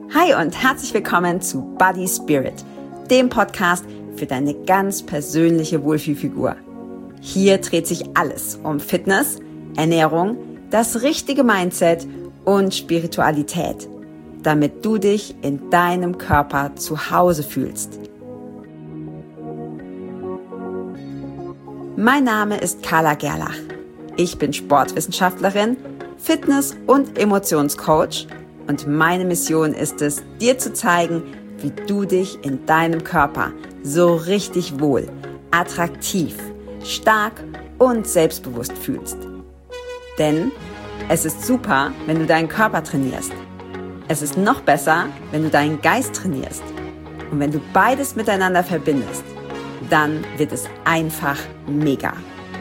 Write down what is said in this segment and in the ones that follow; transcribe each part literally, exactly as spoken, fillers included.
Hi und herzlich willkommen zu Body Spirit, dem Podcast für deine ganz persönliche Wohlfühlfigur. Hier dreht sich alles um Fitness, Ernährung, das richtige Mindset und Spiritualität, damit du dich in deinem Körper zu Hause fühlst. Mein Name ist Carla Gerlach. Ich bin Sportwissenschaftlerin, Fitness- und Emotionscoach und meine Mission ist es, dir zu zeigen, wie du dich in deinem Körper so richtig wohl, attraktiv, stark und selbstbewusst fühlst. Denn es ist super, wenn du deinen Körper trainierst. Es ist noch besser, wenn du deinen Geist trainierst. Und wenn du beides miteinander verbindest, dann wird es einfach mega.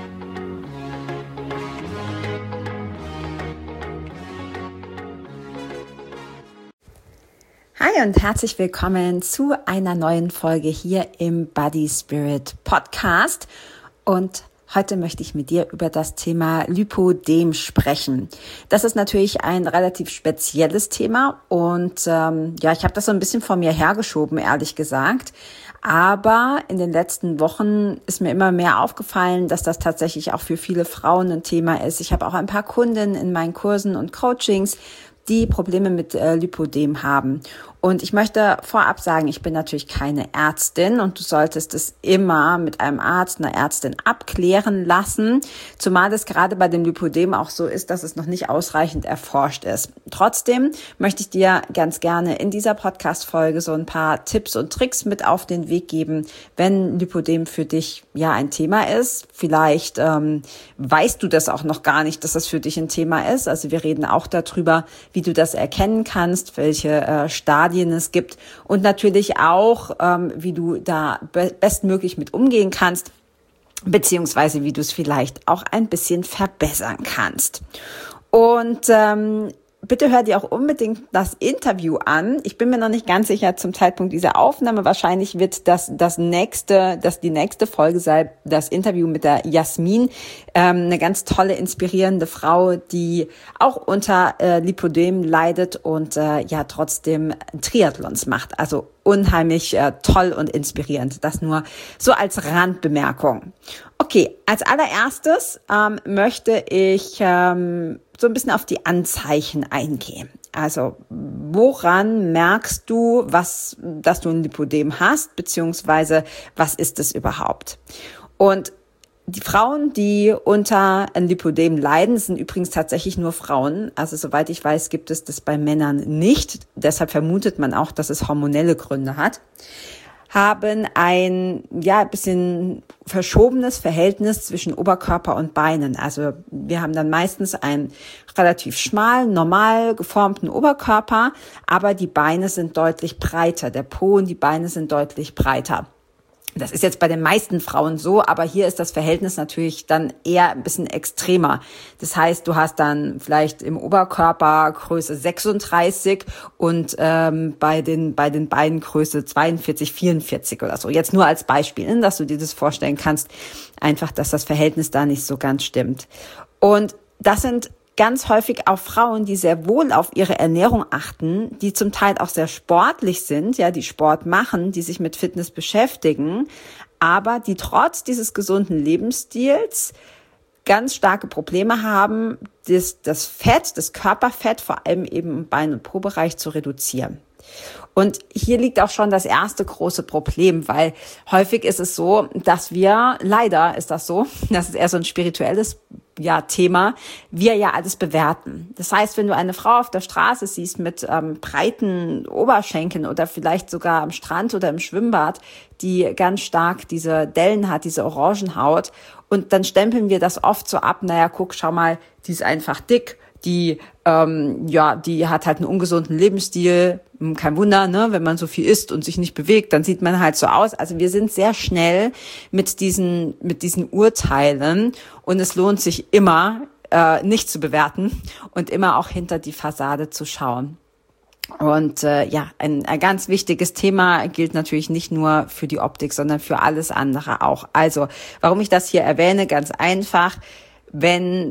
Hi und herzlich willkommen zu einer neuen Folge hier im Body Spirit Podcast. Und heute möchte ich mit dir über das Thema Lipödem sprechen. Das ist natürlich ein relativ spezielles Thema und ähm, ja, ich habe das so ein bisschen vor mir hergeschoben, ehrlich gesagt. Aber in den letzten Wochen ist mir immer mehr aufgefallen, dass das tatsächlich auch für viele Frauen ein Thema ist. Ich habe auch ein paar Kundinnen in meinen Kursen und Coachings, die Probleme mit äh, Lipödem haben. Und ich möchte vorab sagen, ich bin natürlich keine Ärztin und du solltest es immer mit einem Arzt, einer Ärztin abklären lassen, zumal es gerade bei dem Lipödem auch so ist, dass es noch nicht ausreichend erforscht ist. Trotzdem möchte ich dir ganz gerne in dieser Podcast-Folge so ein paar Tipps und Tricks mit auf den Weg geben, wenn Lipödem für dich ja ein Thema ist. Vielleicht ähm, weißt du das auch noch gar nicht, dass das für dich ein Thema ist. Also wir reden auch darüber, wie du das erkennen kannst, welche äh, Stadien es gibt und natürlich auch, ähm, wie du da be- bestmöglich mit umgehen kannst, beziehungsweise wie du es vielleicht auch ein bisschen verbessern kannst. Und ähm, bitte hör dir auch unbedingt das Interview an. Ich bin mir noch nicht ganz sicher zum Zeitpunkt dieser Aufnahme. Wahrscheinlich wird das das nächste, das die nächste Folge sein, das Interview mit der Jasmin, ähm, eine ganz tolle, inspirierende Frau, die auch unter äh, Lipödem leidet und äh, ja trotzdem Triathlons macht. Also unheimlich äh, toll und inspirierend. Das nur so als Randbemerkung. Okay, als allererstes ähm, möchte ich ähm, so ein bisschen auf die Anzeichen eingehen. Also woran merkst du, was, dass du ein Lipödem hast, beziehungsweise was ist es überhaupt? Und die Frauen, die unter ein Lipödem leiden, sind übrigens tatsächlich nur Frauen. Also soweit ich weiß, gibt es das bei Männern nicht. Deshalb vermutet man auch, dass es hormonelle Gründe hat. Haben ein ja ein bisschen verschobenes Verhältnis zwischen Oberkörper und Beinen. Also wir haben dann meistens einen relativ schmalen, normal geformten Oberkörper, aber die Beine sind deutlich breiter. Der Po und die Beine sind deutlich breiter. Das ist jetzt bei den meisten Frauen so, aber hier ist das Verhältnis natürlich dann eher ein bisschen extremer. Das heißt, du hast dann vielleicht im Oberkörper Größe sechsunddreißig und ähm, bei den bei den Beinen Größe zweiundvierzig, vierundvierzig oder so. Jetzt nur als Beispiel, ne, dass du dir das vorstellen kannst, einfach, dass das Verhältnis da nicht so ganz stimmt. Und das sind ganz häufig auch Frauen, die sehr wohl auf ihre Ernährung achten, die zum Teil auch sehr sportlich sind, ja, die Sport machen, die sich mit Fitness beschäftigen, aber die trotz dieses gesunden Lebensstils ganz starke Probleme haben, das, das Fett, das Körperfett, vor allem eben im Bein- und Po-Bereich zu reduzieren. Und hier liegt auch schon das erste große Problem, weil häufig ist es so, dass wir, leider ist das so, das ist eher so ein spirituelles ja, Thema, wir ja alles bewerten. Das heißt, wenn du eine Frau auf der Straße siehst mit ähm, breiten Oberschenkeln oder vielleicht sogar am Strand oder im Schwimmbad, die ganz stark diese Dellen hat, diese Orangenhaut, und dann stempeln wir das oft so ab, naja, guck, schau mal, die ist einfach dick, die ähm, ja, die hat halt einen ungesunden Lebensstil. Kein Wunder, ne, wenn man so viel isst und sich nicht bewegt, dann sieht man halt so aus. Also wir sind sehr schnell mit diesen mit diesen Urteilen und es lohnt sich immer, äh, nicht zu bewerten und immer auch hinter die Fassade zu schauen. Und äh, ja, ein, ein ganz wichtiges Thema gilt natürlich nicht nur für die Optik, sondern für alles andere auch. Also, warum ich das hier erwähne, ganz einfach, wenn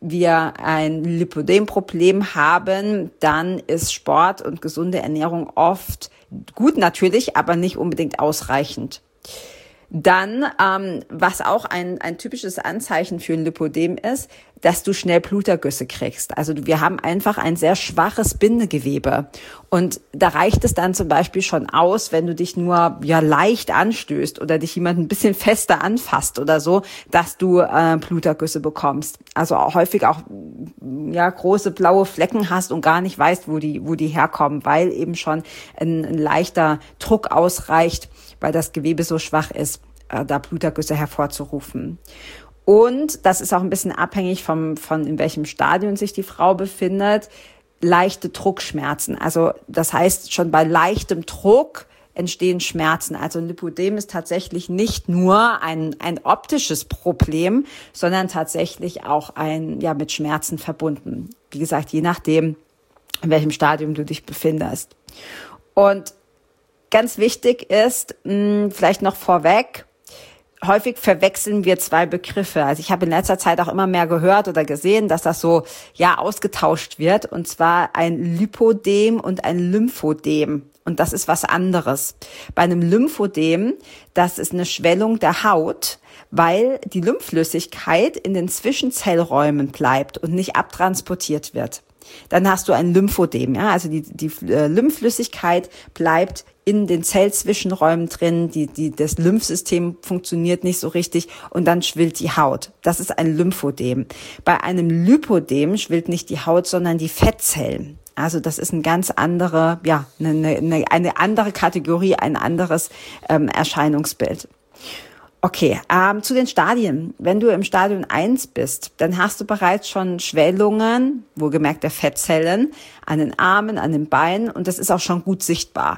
wir ein Lipödem-Problem haben, dann ist Sport und gesunde Ernährung oft gut natürlich, aber nicht unbedingt ausreichend. Dann, ähm, was auch ein, ein typisches Anzeichen für ein Lipödem ist, dass du schnell Blutergüsse kriegst. Also wir haben einfach ein sehr schwaches Bindegewebe. Und da reicht es dann zum Beispiel schon aus, wenn du dich nur ja leicht anstößt oder dich jemand ein bisschen fester anfasst oder so, dass du äh, Blutergüsse bekommst. Also auch häufig auch ja große blaue Flecken hast und gar nicht weißt, wo die wo die herkommen, weil eben schon ein, ein leichter Druck ausreicht, weil das Gewebe so schwach ist, äh, da Blutergüsse hervorzurufen. Und das ist auch ein bisschen abhängig vom, von in welchem Stadium sich die Frau befindet, leichte Druckschmerzen. Also das heißt, schon bei leichtem Druck entstehen Schmerzen. Also ein Lipödem ist tatsächlich nicht nur ein, ein optisches Problem, sondern tatsächlich auch ein, ja, mit Schmerzen verbunden. Wie gesagt, je nachdem, in welchem Stadium du dich befindest. Und ganz wichtig ist, mh, vielleicht noch vorweg, häufig verwechseln wir zwei Begriffe. Also ich habe in letzter Zeit auch immer mehr gehört oder gesehen, dass das so ja ausgetauscht wird, und zwar ein Lipödem und ein Lymphodem. Und das ist was anderes. Bei einem Lymphodem, das ist eine Schwellung der Haut, weil die Lymphflüssigkeit in den Zwischenzellräumen bleibt und nicht abtransportiert wird. Dann hast du ein Lymphodem, ja, also die, die äh, Lymphflüssigkeit bleibt in den Zellzwischenräumen drin, die, die, das Lymphsystem funktioniert nicht so richtig und dann schwillt die Haut. Das ist ein Lymphodem. Bei einem Lipödem schwillt nicht die Haut, sondern die Fettzellen. Also das ist eine ganz andere, ja, eine, eine, eine andere Kategorie, ein anderes ähm, Erscheinungsbild. Okay, ähm, zu den Stadien. Wenn du im Stadium eins bist, dann hast du bereits schon Schwellungen, wohlgemerkt der Fettzellen, an den Armen, an den Beinen, und das ist auch schon gut sichtbar.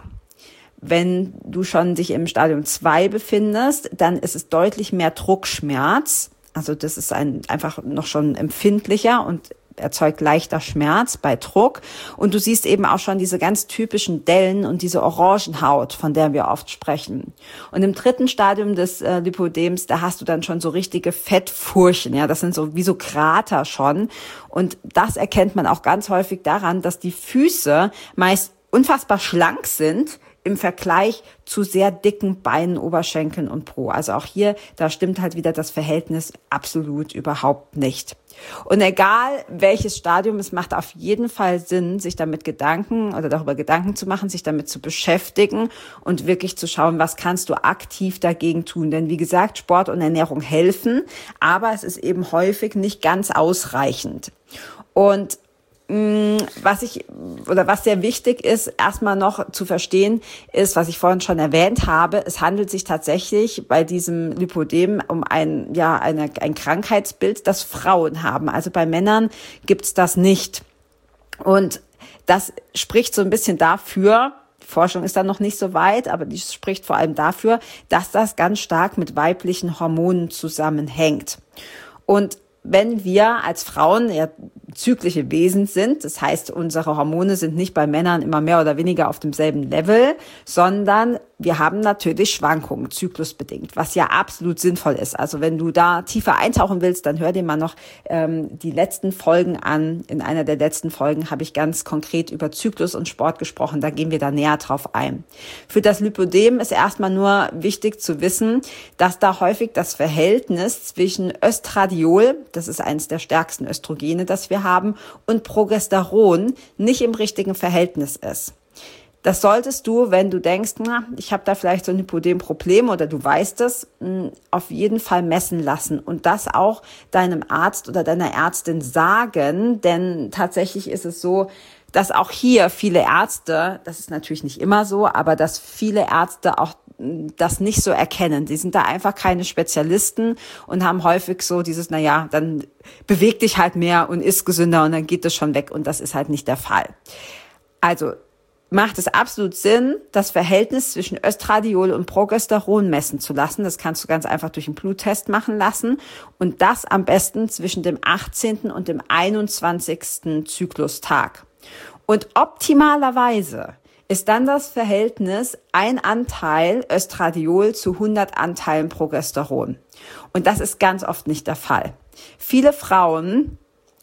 Wenn du schon dich im Stadium zwei befindest, dann ist es deutlich mehr Druckschmerz. Also das ist ein, einfach noch schon empfindlicher und erzeugt leichter Schmerz bei Druck. Und du siehst eben auch schon diese ganz typischen Dellen und diese Orangenhaut, von der wir oft sprechen. Und im dritten Stadium des äh, Lipödems, da hast du dann schon so richtige Fettfurchen. Ja, das sind so wie so Krater schon. Und das erkennt man auch ganz häufig daran, dass die Füße meist unfassbar schlank sind im Vergleich zu sehr dicken Beinen, Oberschenkeln und Po. Also auch hier, da stimmt halt wieder das Verhältnis absolut überhaupt nicht. Und egal welches Stadium, es macht auf jeden Fall Sinn, sich damit Gedanken oder darüber Gedanken zu machen, sich damit zu beschäftigen und wirklich zu schauen, was kannst du aktiv dagegen tun. Denn wie gesagt, Sport und Ernährung helfen, aber es ist eben häufig nicht ganz ausreichend. Und Was ich oder was sehr wichtig ist, erstmal noch zu verstehen, ist, was ich vorhin schon erwähnt habe, es handelt sich tatsächlich bei diesem Lipödem um ein ja eine, ein Krankheitsbild, das Frauen haben. Also bei Männern gibt's das nicht. Und das spricht so ein bisschen dafür, die Forschung ist da noch nicht so weit, aber die spricht vor allem dafür, dass das ganz stark mit weiblichen Hormonen zusammenhängt. Und wenn wir als Frauen ja zyklische Wesen sind, das heißt, unsere Hormone sind nicht bei Männern immer mehr oder weniger auf demselben Level, sondern wir haben natürlich Schwankungen, zyklusbedingt, was ja absolut sinnvoll ist. Also wenn du da tiefer eintauchen willst, dann hör dir mal noch ähm, die letzten Folgen an. In einer der letzten Folgen habe ich ganz konkret über Zyklus und Sport gesprochen, da gehen wir da näher drauf ein. Für das Lipödem ist erstmal nur wichtig zu wissen, dass da häufig das Verhältnis zwischen Östradiol, das ist eines der stärksten Östrogene, das wir haben, und Progesteron nicht im richtigen Verhältnis ist. Das solltest du, wenn du denkst, na, ich habe da vielleicht so ein Lipödem-Problem oder du weißt es, auf jeden Fall messen lassen und das auch deinem Arzt oder deiner Ärztin sagen, denn tatsächlich ist es so, dass auch hier viele Ärzte, das ist natürlich nicht immer so, aber dass viele Ärzte auch das nicht so erkennen. Die sind da einfach keine Spezialisten und haben häufig so dieses, na ja, dann beweg dich halt mehr und iss gesünder und dann geht das schon weg, und das ist halt nicht der Fall. Also macht es absolut Sinn, das Verhältnis zwischen Östradiol und Progesteron messen zu lassen. Das kannst du ganz einfach durch einen Bluttest machen lassen und das am besten zwischen dem achtzehnten und dem einundzwanzigsten Zyklustag. Und optimalerweise ist dann das Verhältnis ein Anteil Östradiol zu hundert Anteilen Progesteron. Und das ist ganz oft nicht der Fall. Viele Frauen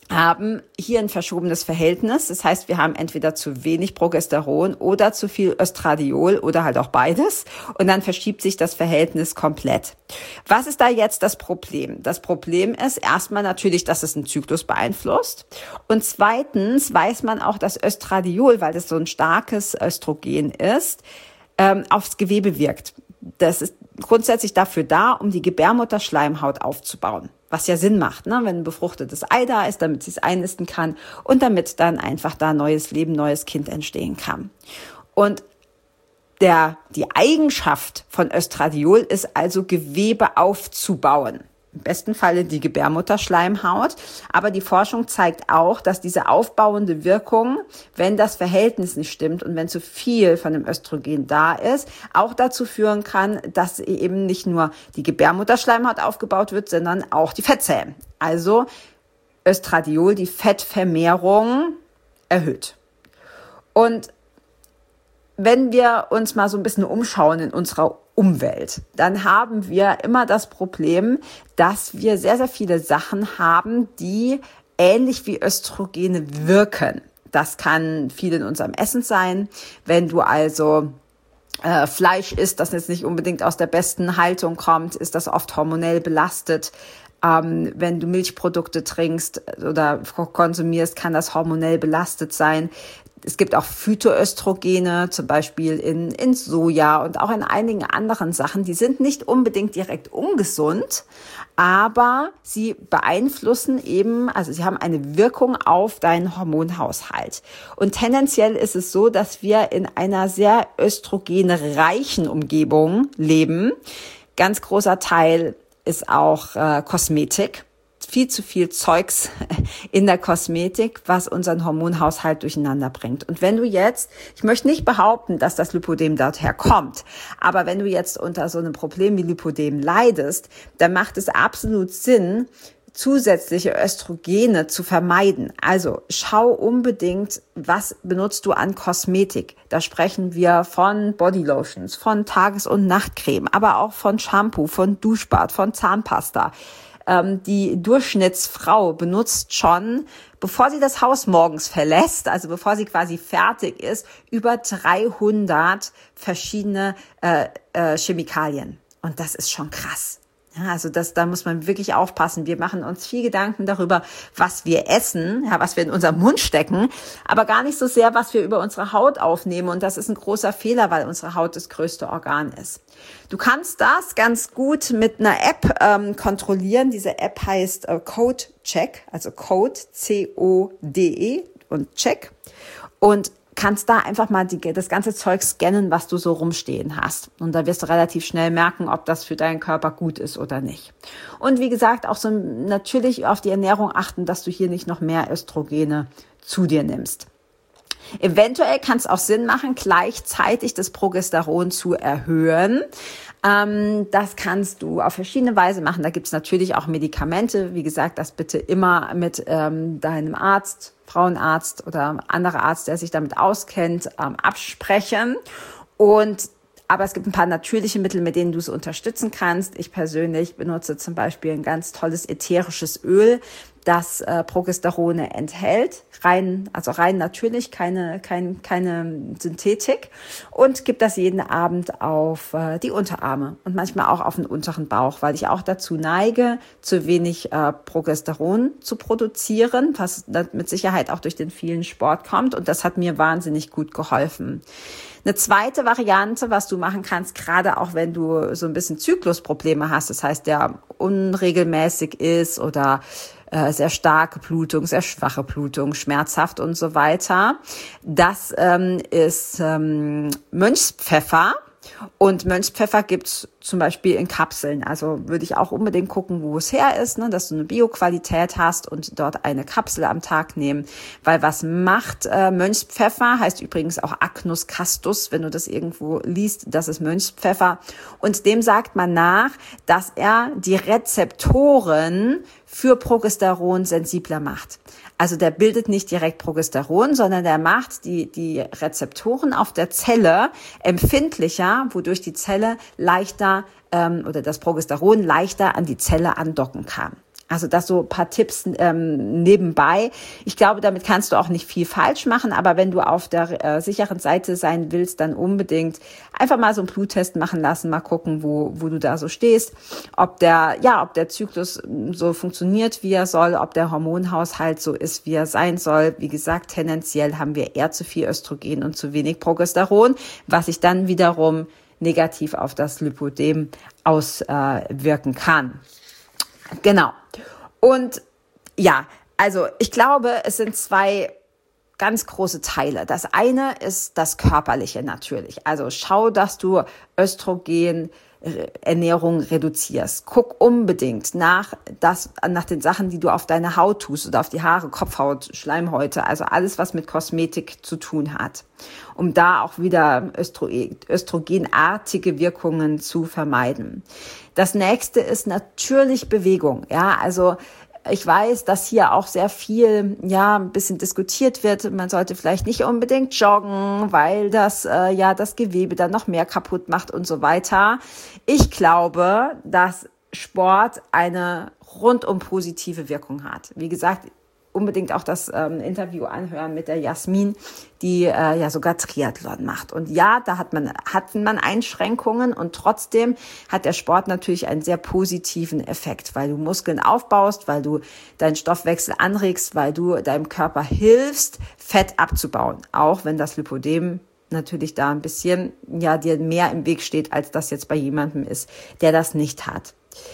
haben hier ein verschobenes Verhältnis. Das heißt, wir haben entweder zu wenig Progesteron oder zu viel Östradiol oder halt auch beides. Und dann verschiebt sich das Verhältnis komplett. Was ist da jetzt das Problem? Das Problem ist erstmal natürlich, dass es den Zyklus beeinflusst. Und zweitens weiß man auch, dass Östradiol, weil das so ein starkes Östrogen ist, ähm, aufs Gewebe wirkt. Das ist grundsätzlich dafür da, um die Gebärmutterschleimhaut aufzubauen. Was ja Sinn macht, ne? Wenn ein befruchtetes Ei da ist, damit sie es einnisten kann und damit dann einfach da neues Leben, neues Kind entstehen kann. Und der, die Eigenschaft von Östradiol ist also, Gewebe aufzubauen. Im besten Falle die Gebärmutterschleimhaut. Aber die Forschung zeigt auch, dass diese aufbauende Wirkung, wenn das Verhältnis nicht stimmt und wenn zu viel von dem Östrogen da ist, auch dazu führen kann, dass eben nicht nur die Gebärmutterschleimhaut aufgebaut wird, sondern auch die Fettzellen. Also Östradiol, die Fettvermehrung erhöht. Und wenn wir uns mal so ein bisschen umschauen in unserer Umwelt, dann haben wir immer das Problem, dass wir sehr, sehr viele Sachen haben, die ähnlich wie Östrogene wirken. Das kann viel in unserem Essen sein. Wenn du also äh, Fleisch isst, das jetzt nicht unbedingt aus der besten Haltung kommt, ist das oft hormonell belastet. Ähm, wenn du Milchprodukte trinkst oder konsumierst, kann das hormonell belastet sein. Es gibt auch Phytoöstrogene, zum Beispiel in, in Soja und auch in einigen anderen Sachen. Die sind nicht unbedingt direkt ungesund, aber sie beeinflussen eben, also sie haben eine Wirkung auf deinen Hormonhaushalt. Und tendenziell ist es so, dass wir in einer sehr östrogenreichen Umgebung leben. Ganz großer Teil ist auch äh, Kosmetik. Viel zu viel Zeugs in der Kosmetik, was unseren Hormonhaushalt durcheinander bringt. Und wenn du jetzt, ich möchte nicht behaupten, dass das Lipödem daher kommt, aber wenn du jetzt unter so einem Problem wie Lipödem leidest, dann macht es absolut Sinn, zusätzliche Östrogene zu vermeiden. Also schau unbedingt, was benutzt du an Kosmetik. Da sprechen wir von Bodylotions, von Tages- und Nachtcreme, aber auch von Shampoo, von Duschbad, von Zahnpasta. Die Durchschnittsfrau benutzt schon, bevor sie das Haus morgens verlässt, also bevor sie quasi fertig ist, über dreihundert verschiedene äh, äh, Chemikalien. Und das ist schon krass. Ja, also das, da muss man wirklich aufpassen. Wir machen uns viel Gedanken darüber, was wir essen, ja, was wir in unserem Mund stecken, aber gar nicht so sehr, was wir über unsere Haut aufnehmen. Und das ist ein großer Fehler, weil unsere Haut das größte Organ ist. Du kannst das ganz gut mit einer App ähm, kontrollieren. Diese App heißt äh, Code Check, also Code, C O D E und Check. Und kannst da einfach mal die, das ganze Zeug scannen, was du so rumstehen hast. Und da wirst du relativ schnell merken, ob das für deinen Körper gut ist oder nicht. Und wie gesagt, auch so natürlich auf die Ernährung achten, dass du hier nicht noch mehr Östrogene zu dir nimmst. Eventuell kann es auch Sinn machen, gleichzeitig das Progesteron zu erhöhen. Ähm, das kannst du auf verschiedene Weise machen. Da gibt es natürlich auch Medikamente. Wie gesagt, das bitte immer mit ähm, deinem Arzt, Frauenarzt oder anderer Arzt, der sich damit auskennt, ähm, absprechen. Und aber es gibt ein paar natürliche Mittel, mit denen du es unterstützen kannst. Ich persönlich benutze zum Beispiel ein ganz tolles ätherisches Öl, das äh, Progesterone enthält, rein, also rein natürlich, keine, kein, keine Synthetik, und gebe das jeden Abend auf äh, die Unterarme und manchmal auch auf den unteren Bauch, weil ich auch dazu neige, zu wenig äh, Progesteron zu produzieren, was mit Sicherheit auch durch den vielen Sport kommt, und das hat mir wahnsinnig gut geholfen. Eine zweite Variante, was du machen kannst, gerade auch wenn du so ein bisschen Zyklusprobleme hast, das heißt, der unregelmäßig ist oder äh, sehr starke Blutung, sehr schwache Blutung, schmerzhaft und so weiter, das ähm, ist ähm, Mönchspfeffer. Und Mönchspfeffer gibt's zum Beispiel in Kapseln. Also würde ich auch unbedingt gucken, wo es her ist, ne, dass du eine Bio-Qualität hast und dort eine Kapsel am Tag nehmen. Weil was macht äh, Mönchspfeffer? Heißt übrigens auch Agnus castus, wenn du das irgendwo liest, das ist Mönchspfeffer. Und dem sagt man nach, dass er die Rezeptoren für Progesteron sensibler macht. Also der bildet nicht direkt Progesteron, sondern der macht die, die Rezeptoren auf der Zelle empfindlicher, wodurch die Zelle leichter ähm, oder das Progesteron leichter an die Zelle andocken kann. Also das so ein paar Tipps ähm, nebenbei. Ich glaube, damit kannst du auch nicht viel falsch machen, aber wenn du auf der äh, sicheren Seite sein willst, dann unbedingt einfach mal so einen Bluttest machen lassen, mal gucken, wo wo du da so stehst, ob der ja, ob der Zyklus so funktioniert, wie er soll, ob der Hormonhaushalt so ist, wie er sein soll. Wie gesagt, tendenziell haben wir eher zu viel Östrogen und zu wenig Progesteron, was sich dann wiederum negativ auf das Lipödem auswirken äh, kann. Genau. Und ja, also ich glaube, es sind zwei ganz große Teile. Das eine ist das Körperliche natürlich. Also schau, dass du Östrogen Ernährung reduzierst. Guck unbedingt nach, das, nach den Sachen, die du auf deine Haut tust oder auf die Haare, Kopfhaut, Schleimhäute, also alles, was mit Kosmetik zu tun hat, um da auch wieder Östrogen, östrogenartige Wirkungen zu vermeiden. Das nächste ist natürlich Bewegung. Ja, also ich weiß, dass hier auch sehr viel, ja, ein bisschen diskutiert wird. Man sollte vielleicht nicht unbedingt joggen, weil das, äh, ja, das Gewebe dann noch mehr kaputt macht und so weiter. Ich glaube, dass Sport eine rundum positive Wirkung hat. Wie gesagt, unbedingt auch das ähm, Interview anhören mit der Jasmin, die äh, ja sogar Triathlon macht. Und ja, da hat man hat man Einschränkungen und trotzdem hat der Sport natürlich einen sehr positiven Effekt, weil du Muskeln aufbaust, weil du deinen Stoffwechsel anregst, weil du deinem Körper hilfst, Fett abzubauen, auch wenn das Lipödem natürlich da ein bisschen ja dir mehr im Weg steht, als das jetzt bei jemandem ist, der das nicht hat.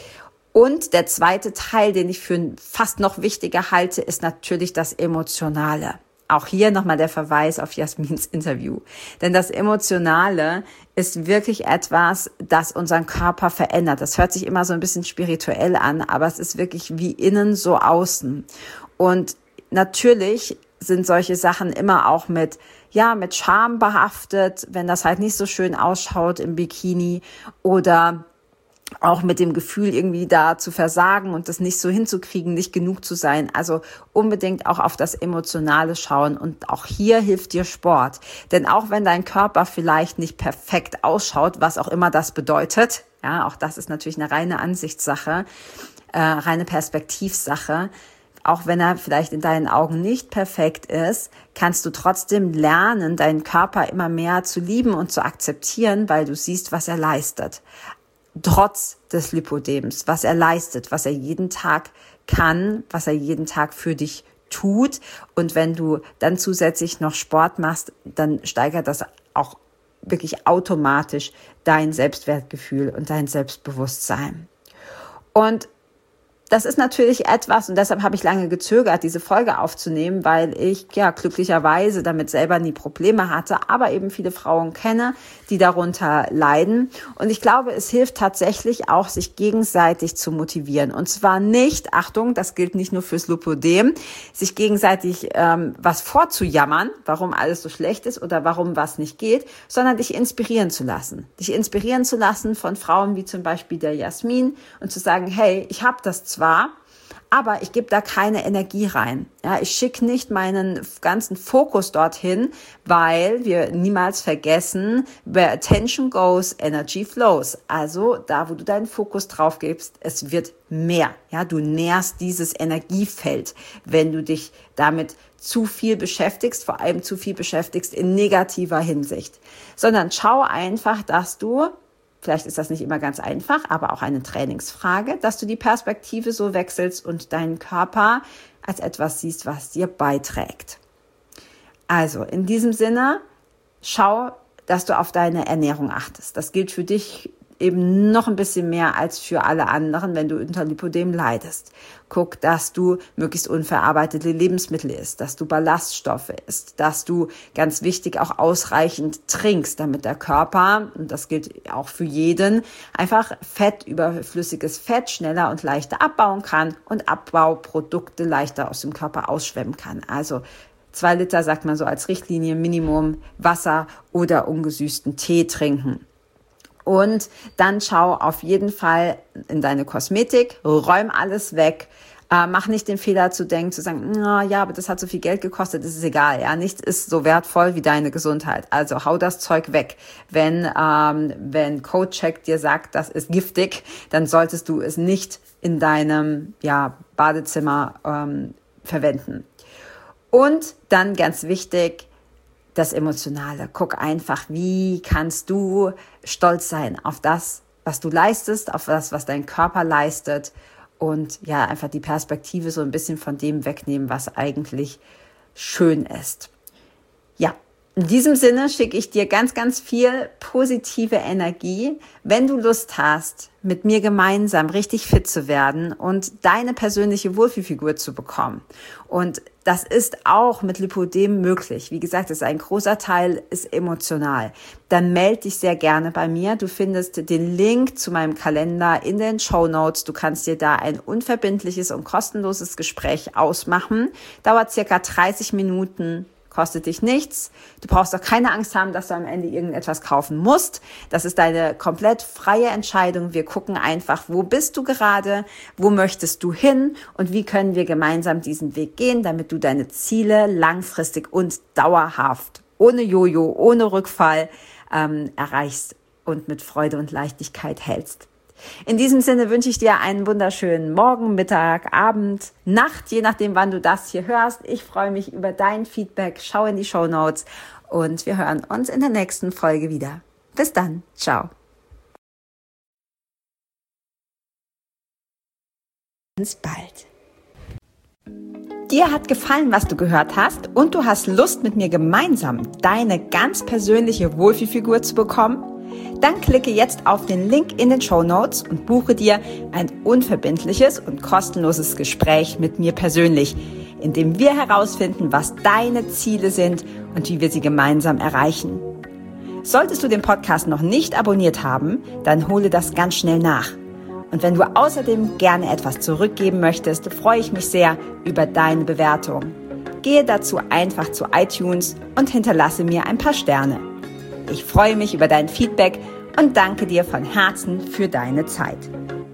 Und der zweite Teil, den ich für fast noch wichtiger halte, ist natürlich das Emotionale. Auch hier nochmal der Verweis auf Jasmins Interview. Denn das Emotionale ist wirklich etwas, das unseren Körper verändert. Das hört sich immer so ein bisschen spirituell an, aber es ist wirklich wie innen so außen. Und natürlich sind solche Sachen immer auch mit, ja, mit Scham behaftet, wenn das halt nicht so schön ausschaut im Bikini oder auch mit dem Gefühl, irgendwie da zu versagen und das nicht so hinzukriegen, nicht genug zu sein. Also unbedingt auch auf das Emotionale schauen. Und auch hier hilft dir Sport. Denn auch wenn dein Körper vielleicht nicht perfekt ausschaut, was auch immer das bedeutet, ja, auch das ist natürlich eine reine Ansichtssache, äh, reine Perspektivsache. Auch wenn er vielleicht in deinen Augen nicht perfekt ist, kannst du trotzdem lernen, deinen Körper immer mehr zu lieben und zu akzeptieren, weil du siehst, was er leistet. Trotz des Lipödems, was er leistet, was er jeden Tag kann, was er jeden Tag für dich tut. Und wenn du dann zusätzlich noch Sport machst, dann steigert das auch wirklich automatisch dein Selbstwertgefühl und dein Selbstbewusstsein. Und das ist natürlich etwas, und deshalb habe ich lange gezögert, diese Folge aufzunehmen, weil ich ja glücklicherweise damit selber nie Probleme hatte, aber eben viele Frauen kenne, die darunter leiden. Und ich glaube, es hilft tatsächlich auch, sich gegenseitig zu motivieren. Und zwar nicht, Achtung, das gilt nicht nur fürs Lipödem, sich gegenseitig ähm, was vorzujammern, warum alles so schlecht ist oder warum was nicht geht, sondern dich inspirieren zu lassen. Dich inspirieren zu lassen von Frauen wie zum Beispiel der Jasmin und zu sagen, hey, ich habe das zwar, aber ich gebe da keine Energie rein. Ja, ich schicke nicht meinen ganzen Fokus dorthin, weil wir niemals vergessen, where attention goes, energy flows. Also da, wo du deinen Fokus drauf gibst, es wird mehr. Ja, du nährst dieses Energiefeld, wenn du dich damit zu viel beschäftigst, vor allem zu viel beschäftigst in negativer Hinsicht. Sondern schau einfach, dass du, vielleicht ist das nicht immer ganz einfach, aber auch eine Trainingsfrage, dass du die Perspektive so wechselst und deinen Körper als etwas siehst, was dir beiträgt. Also in diesem Sinne, schau, dass du auf deine Ernährung achtest. Das gilt für dich eben noch ein bisschen mehr als für alle anderen, wenn du unter Lipödem leidest. Guck, dass du möglichst unverarbeitete Lebensmittel isst, dass du Ballaststoffe isst, dass du, ganz wichtig, auch ausreichend trinkst, damit der Körper, und das gilt auch für jeden, einfach Fett, überflüssiges Fett schneller und leichter abbauen kann und Abbauprodukte leichter aus dem Körper ausschwemmen kann. Also zwei Liter, sagt man so als Richtlinie, Minimum Wasser oder ungesüßten Tee trinken. Und dann schau auf jeden Fall in deine Kosmetik, räum alles weg, Äh, mach nicht den Fehler zu denken, zu sagen, na ja, aber das hat so viel Geld gekostet, das ist egal. Ja, nichts ist so wertvoll wie deine Gesundheit. Also hau das Zeug weg. Wenn ähm, wenn CodeCheck dir sagt, das ist giftig, dann solltest du es nicht in deinem ja Badezimmer ähm, verwenden. Und dann ganz wichtig, das Emotionale. Guck einfach, wie kannst du stolz sein auf das, was du leistest, auf das, was dein Körper leistet und ja, einfach die Perspektive so ein bisschen von dem wegnehmen, was eigentlich schön ist. Ja, in diesem Sinne schicke ich dir ganz, ganz viel positive Energie. Wenn du Lust hast, mit mir gemeinsam richtig fit zu werden und deine persönliche Wohlfühlfigur zu bekommen. Und das ist auch mit Lipödem möglich. Wie gesagt, ist ein großer Teil, ist emotional. Dann melde dich sehr gerne bei mir. Du findest den Link zu meinem Kalender in den Shownotes. Du kannst dir da ein unverbindliches und kostenloses Gespräch ausmachen. Dauert circa dreißig Minuten. Kostet dich nichts. Du brauchst auch keine Angst haben, dass du am Ende irgendetwas kaufen musst. Das ist deine komplett freie Entscheidung. Wir gucken einfach, wo bist du gerade, wo möchtest du hin und wie können wir gemeinsam diesen Weg gehen, damit du deine Ziele langfristig und dauerhaft, ohne Jojo, ohne Rückfall ähm, erreichst und mit Freude und Leichtigkeit hältst. In diesem Sinne wünsche ich dir einen wunderschönen Morgen, Mittag, Abend, Nacht, je nachdem, wann du das hier hörst. Ich freue mich über dein Feedback. Schau in die Shownotes und wir hören uns in der nächsten Folge wieder. Bis dann. Ciao. Bis bald. Dir hat gefallen, was du gehört hast und du hast Lust, mit mir gemeinsam deine ganz persönliche Wohlfühlfigur zu bekommen? Dann klicke jetzt auf den Link in den Shownotes und buche dir ein unverbindliches und kostenloses Gespräch mit mir persönlich, in dem wir herausfinden, was deine Ziele sind und wie wir sie gemeinsam erreichen. Solltest du den Podcast noch nicht abonniert haben, dann hole das ganz schnell nach. Und wenn du außerdem gerne etwas zurückgeben möchtest, freue ich mich sehr über deine Bewertung. Gehe dazu einfach zu iTunes und hinterlasse mir ein paar Sterne. Ich freue mich über dein Feedback und danke dir von Herzen für deine Zeit.